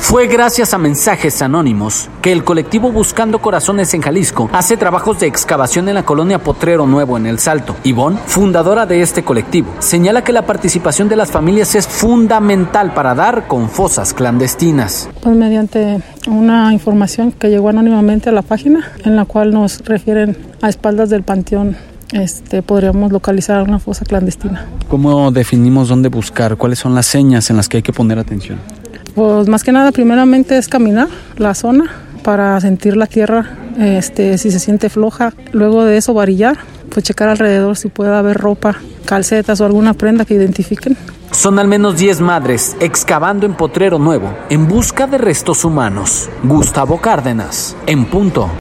Fue gracias a mensajes anónimos que el colectivo Buscando Corazones en Jalisco hace trabajos de excavación en la colonia Potrero Nuevo en El Salto. Ivonne, fundadora de este colectivo, señala que la participación de las familias es fundamental para dar con fosas clandestinas. Pues mediante una información que llegó anónimamente a la página, en la cual nos refieren a espaldas del panteón, podríamos localizar una fosa clandestina. ¿Cómo definimos dónde buscar? ¿Cuáles son las señas en las que hay que poner atención? Pues más que nada, primeramente es caminar la zona para sentir la tierra, si se siente floja. Luego de eso varillar, pues checar alrededor si puede haber ropa, calcetas o alguna prenda que identifiquen. Son al menos 10 madres excavando en Potrero Nuevo en busca de restos humanos. Gustavo Cárdenas, en punto.